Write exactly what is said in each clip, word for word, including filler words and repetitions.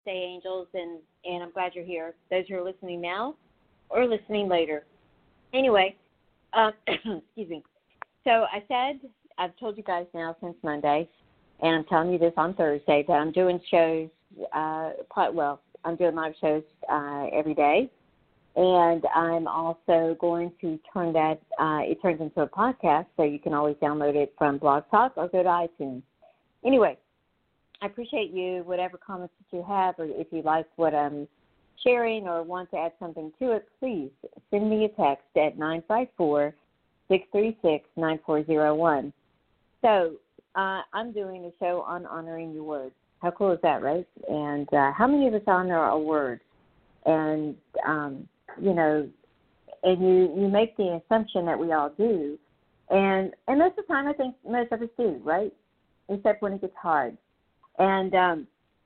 Namaste, angels, and, and I'm glad you're here. Those who are listening now or listening later. Anyway, uh, excuse me. So I said, I've told you guys now since Monday, and I'm telling you this on Thursday, that I'm doing shows, uh, well, I'm doing live shows uh, every day. And I'm also going to turn that, uh, it turns into a podcast, so you can always download it from Blog Talk or go to iTunes. Anyway, I appreciate you, whatever comments that you have, or if you like what I'm sharing or want to add something to it, please send me a text at nine five four, six three six, nine four zero one. So uh, I'm doing a show on honoring your word. How cool is that, right? And uh, how many of us honor a word? And, um, you know, and you, you make the assumption that we all do. And, and most of the time, I think most of us do, right? Except when it gets hard. And um,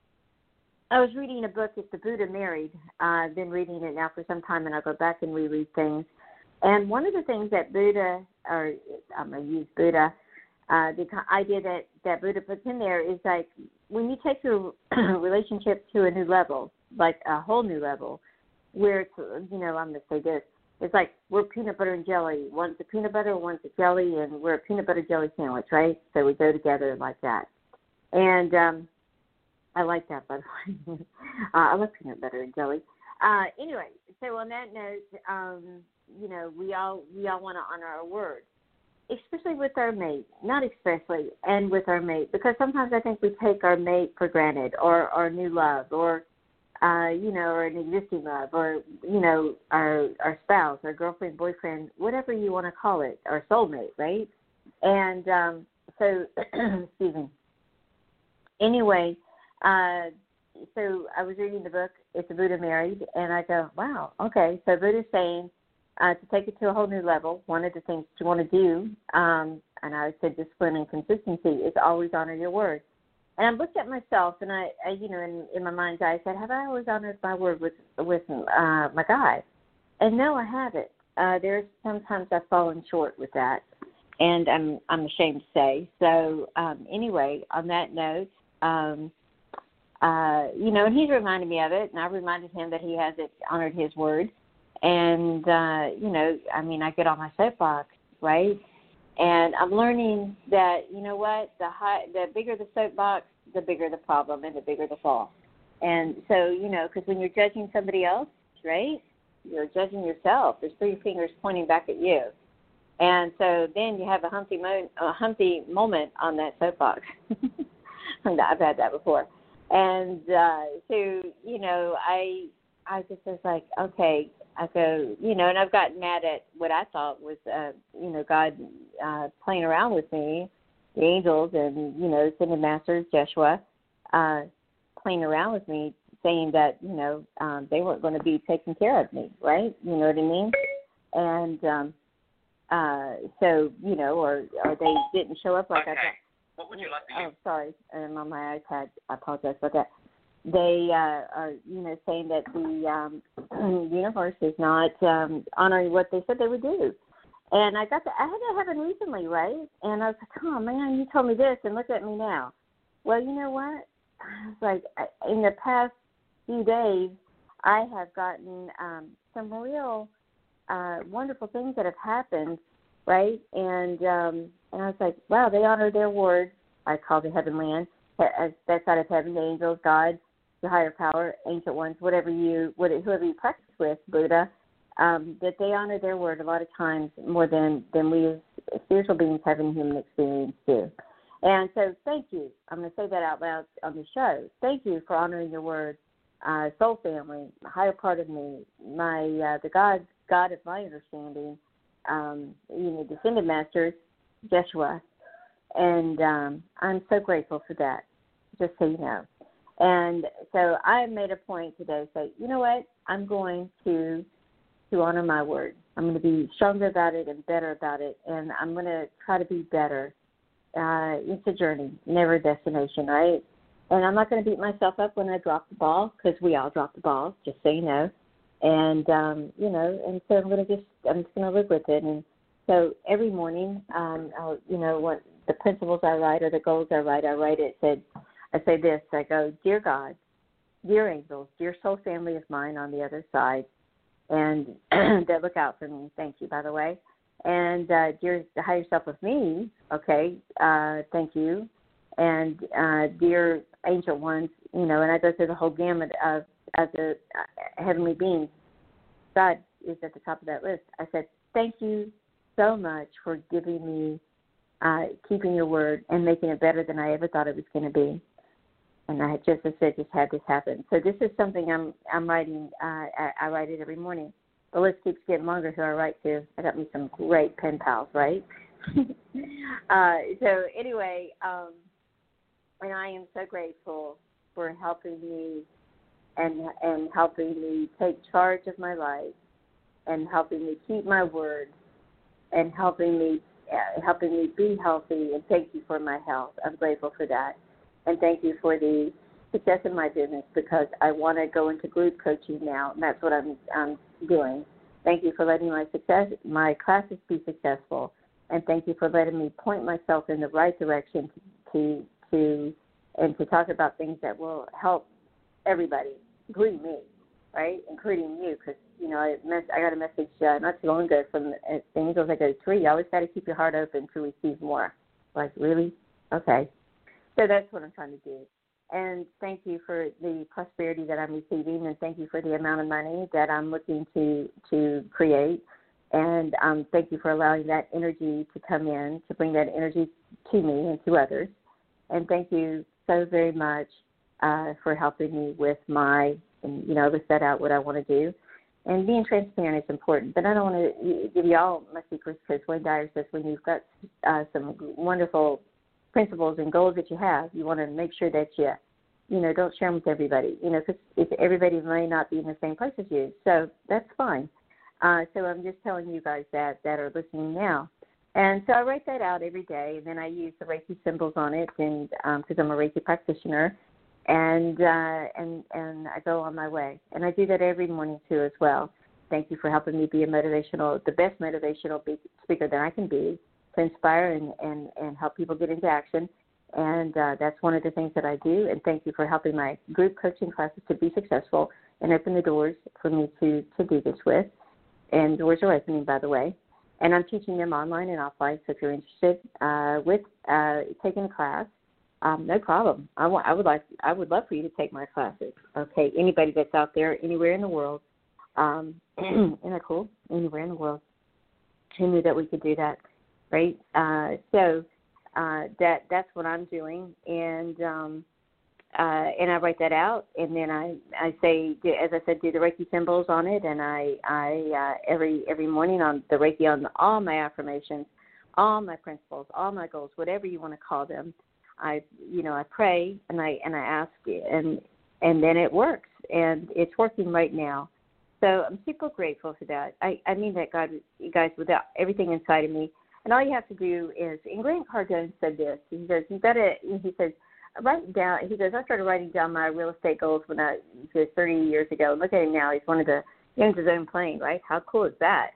I was reading a book, it's The Buddha Married. Uh, I've been reading it now for some time, and I'll go back and reread things. And one of the things that Buddha, or I'm going to use Buddha, uh, the idea that, that Buddha puts in there is like when you take your relationship to a new level, like a whole new level, where it's, you know, I'm going to say this, it's like we're peanut butter and jelly. One's a peanut butter, one's a jelly, and we're a peanut butter jelly sandwich, right? So we go together like that. And um, I like that, by the way. uh, I love peanut butter and jelly. Uh, anyway, so on that note, um, you know, we all we all want to honor our word, especially with our mate, not especially, and with our mate, because sometimes I think we take our mate for granted, or our new love, or Uh, you know, or an existing love, or, you know, our our spouse, our girlfriend, boyfriend, whatever you want to call it, our soulmate, right? And um, so, excuse me. Anyway, uh, so I was reading the book, It's the Buddha Married, and I go, wow, okay. So Buddha's saying uh, to take it to a whole new level, one of the things you want to do, um, and I said discipline and consistency, is always honor your word. And I looked at myself, and I, I you know, in, in my mind's eye, I said, have I always honored my word with with uh, my God? And no, I haven't. Uh, there's sometimes I've fallen short with that, and I'm I'm ashamed to say. So um, anyway, on that note, um, uh, you know, and he's reminded me of it, and I reminded him that he hasn't honored his word. And, uh, you know, I mean, I get on my soapbox, right? And I'm learning that, you know what, the high, the bigger the soapbox, the bigger the problem and the bigger the fall. And so, you know, because when you're judging somebody else, right, you're judging yourself. There's three fingers pointing back at you. And so then you have a humpty, mo- a humpty moment on that soapbox. I've had that before. And uh, so, you know, I I just was like, okay, I go, you know, and I've gotten mad at what I thought was, uh, you know, God uh, playing around with me, the angels and, you know, Ascended Masters, Joshua, uh, playing around with me, saying that, you know, um, they weren't going to be taking care of me, right? You know what I mean? And um, uh, so, you know, or, or they didn't show up like okay. I thought. What would you like to Oh, sorry, I'm on my iPad. I apologize about that. They uh, are, you know, saying that the um, universe is not um, honoring what they said they would do. And I got to, I had that happen recently, right? And I was like, oh, man, you told me this, and look at me now. Well, you know what? I was like, in the past few days, I have gotten um, some real uh, wonderful things that have happened, right? And um, and I was like, wow, they honor their word. I call the heaven land. That side of heaven, the angels, God, the higher power, ancient ones, whatever you, whoever you practice with, Buddha, um, that they honor their word a lot of times more than, than we as spiritual beings have in human experience do. And so thank you. I'm going to say that out loud on the show. Thank you for honoring your word, uh, soul family, the higher part of me, my uh, the God God of my understanding, um, you know, Descended Masters, Joshua. And um, I'm so grateful for that, just so you know. And so I made a point today to say, you know what, I'm going to to honor my word. I'm going to be stronger about it and better about it, and I'm going to try to be better. Uh, it's a journey, never a destination, right? And I'm not going to beat myself up when I drop the ball, because we all drop the ball, just so you know. And, um, you know, and so I'm going to just, I'm just going to live with it. And so every morning, um, I'll, you know, what the principles I write or the goals I write, I write it, said, I say this, I go, dear God, dear angels, dear soul family of mine on the other side, and that look out for me. Thank you, by the way. And uh, dear the higher self of me, okay, uh, thank you. And uh, dear angel ones, you know, and I go through the whole gamut of, of the uh, heavenly beings. God is at the top of that list. I said, thank you so much for giving me, uh, keeping your word and making it better than I ever thought it was going to be. And I had just, I said, just had this happen. So this is something I'm I'm writing. Uh, I, I write it every morning. The list keeps getting longer who I write to. I got me some great pen pals, right? uh, so anyway, um, and I am so grateful for helping me and and helping me take charge of my life and helping me keep my word and helping me uh, helping me be healthy. And thank you for my health. I'm grateful for that. And thank you for the success in my business, because I want to go into group coaching now, and that's what I'm, I'm doing. Thank you for letting my success, my classes be successful, and thank you for letting me point myself in the right direction to to and to talk about things that will help everybody, including me, right, including you, because you know I, mess, I got a message uh, not too long ago from uh, the angels. I go, Tree, you always got to keep your heart open to receive more. Like, really? Okay. So that's what I'm trying to do. And thank you for the prosperity that I'm receiving, and thank you for the amount of money that I'm looking to to create. And um, thank you for allowing that energy to come in, to bring that energy to me and to others. And thank you so very much uh, for helping me with my, and, you know, to set out what I want to do. And being transparent is important, but I don't want to give you all my secrets, because Wayne Dyer says when you've got uh, some wonderful principles and goals that you have, you want to make sure that you, you know, don't share them with everybody, you know, because everybody may not be in the same place as you. So that's fine. Uh, so I'm just telling you guys that that are listening now. And so I write that out every day, and then I use the Reiki symbols on it, and because um, I'm a Reiki practitioner, and uh, and and I go on my way. And I do that every morning too as well. Thank you for helping me be a motivational, the best motivational speaker that I can be, to inspire and, and, and help people get into action. And uh, that's one of the things that I do. And thank you for helping my group coaching classes to be successful and open the doors for me to, to do this with. And doors are opening, by the way. And I'm teaching them online and offline, so if you're interested uh, with uh, taking a class, um, no problem. I, want, I, would like, I would love for you to take my classes. Okay, anybody that's out there, anywhere in the world. Um, isn't that cool? Anywhere in the world. Who knew that we could do that? Right, uh, so uh, that that's what I'm doing, and um, uh, and I write that out, and then I, I say, as I said, do the Reiki symbols on it, and I I uh, every every morning on the Reiki on all my affirmations, all my principles, all my goals, whatever you want to call them, I you know I pray and I and I ask, and and then it works, and it's working right now. So I'm super grateful for that. I, I mean that, God, you guys, without everything inside of me. And all you have to do is, and Grant Cardone said this, he goes, you got to, he says, write down, he goes, I started writing down my real estate goals when I, he goes, thirty years ago. Look at him now. He's one of the, he owns his own plane, right? How cool is that?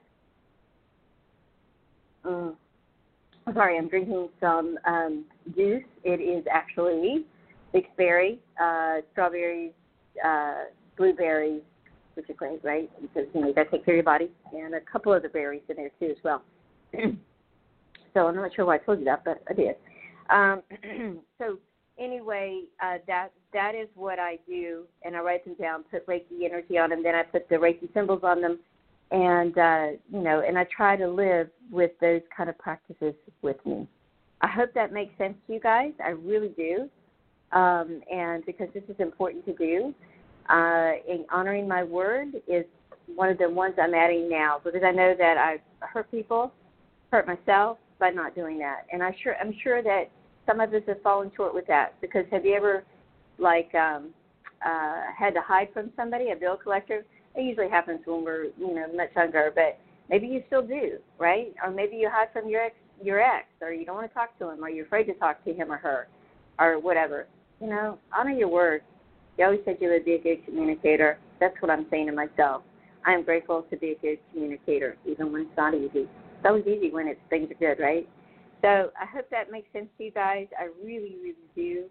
Mm. I'm sorry, I'm drinking some um, juice. It is actually mixed berry, uh, strawberries, uh, blueberries, which are great, right? Because, you know, you got to take care of your body, and a couple of the berries in there, too, as well. So I'm not sure why I told you that, but I did. Um, so anyway, uh, that that is what I do, and I write them down, put Reiki energy on them, then I put the Reiki symbols on them, and, uh, you know, and I try to live with those kind of practices with me. I hope that makes sense to you guys. I really do, um, and because this is important to do. Uh, in honoring my word is one of the ones I'm adding now, because I know that I've hurt people, hurt myself by not doing that. And I sure, I'm sure that some of us have fallen short with that, because have you ever, like, um, uh, had to hide from somebody, a bill collector? It usually happens when we're, you know, much younger, but maybe you still do, right? Or maybe you hide from your ex, your ex, or you don't want to talk to him, or you're afraid to talk to him or her, or whatever. You know, honor your word. You always said you would be a good communicator. That's what I'm saying to myself. I am grateful to be a good communicator, even when it's not easy. It's always easy when it's, things are good, right? So I hope that makes sense to you guys. I really, really do.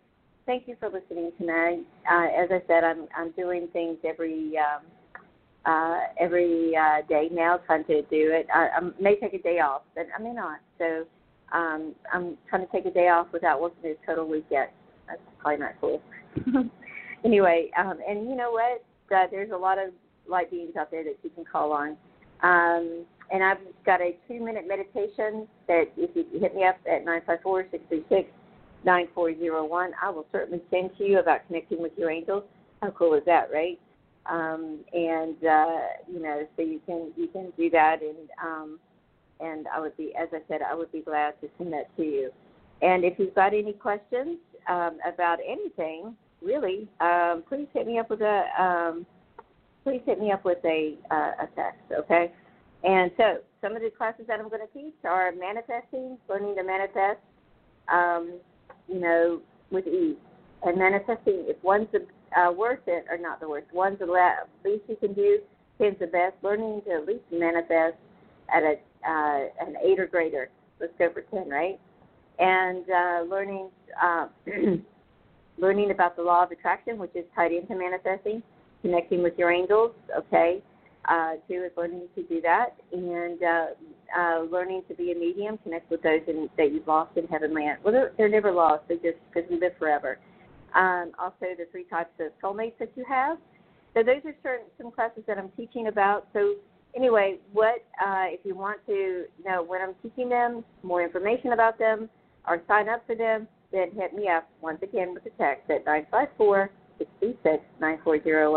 thank you for listening tonight. Uh, as I said, I'm I'm doing things every um, uh, every uh, day now, trying to do it. I, I may take a day off, but I may not. So um, I'm trying to take a day off without working a total week yet. That's probably not cool. Anyway, um, and you know what? Uh, there's a lot of light beings out there that you can call on. Um, and I've got a two-minute meditation that if you hit me up at nine five four, six three six, nine four zero one, I will certainly send to you about connecting with your angels. How cool is that, right? Um, and, uh, you know, so you can you can do that. And, um, and I would be, as I said, I would be glad to send that to you. And if you've got any questions um, about anything, really, um, please hit me up with a um, please hit me up with a uh, a text, okay? And so some of the classes that I'm going to teach are manifesting, learning to manifest, um, you know, with ease, and manifesting. If one's uh, worth it or not the worst, one's the least you can do, ten's the best. Learning to at least manifest at a uh, an eight or greater. Let's go for ten, right? And uh, learning. Uh, learning about the law of attraction, which is tied into manifesting, connecting with your angels, okay, uh, too, is learning to do that, and uh, uh, learning to be a medium, connect with those in, that you've lost in heaven land. Well, they're, they're never lost, they're just because we live forever. Um, also, the three types of soulmates that you have. So those are certain, some classes that I'm teaching about. So anyway, what uh, if you want to know when I'm teaching them, more information about them, or sign up for them, then hit me up once again with a text at nine five four, six three six, nine four zero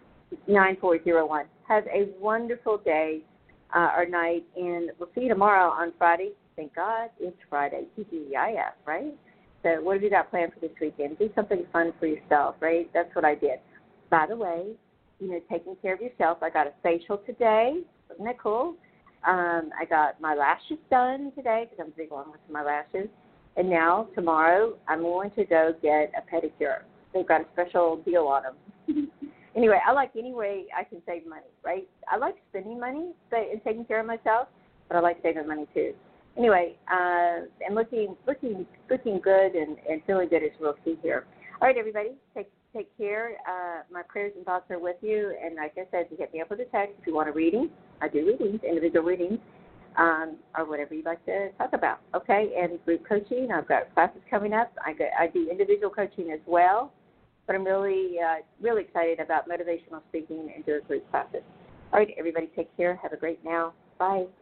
one. Have a wonderful day uh, or night, and we'll see you tomorrow on Friday. Thank God it's Friday. T G I F, right? So what have you got planned for this weekend? Do something fun for yourself, right? That's what I did. By the way, you know, taking care of yourself, I got a facial today. Isn't that cool? Um, I got my lashes done today because I'm big on with my lashes. And now, tomorrow, I'm going to go get a pedicure. They've got a special deal on them. Anyway, I like any way I can save money, right? I like spending money but, and taking care of myself, but I like saving money too. Anyway, uh, and looking looking, looking good and, and feeling good is real key here. All right, everybody, take take care. Uh, my prayers and thoughts are with you. And like I said, you hit me up with a text if you want a reading. I do readings, individual readings. Um, or whatever you'd like to talk about, okay? And group coaching, I've got classes coming up. I, go, I do individual coaching as well, but I'm really, uh, really excited about motivational speaking and doing group classes. All right, everybody, take care. Have a great now. Bye.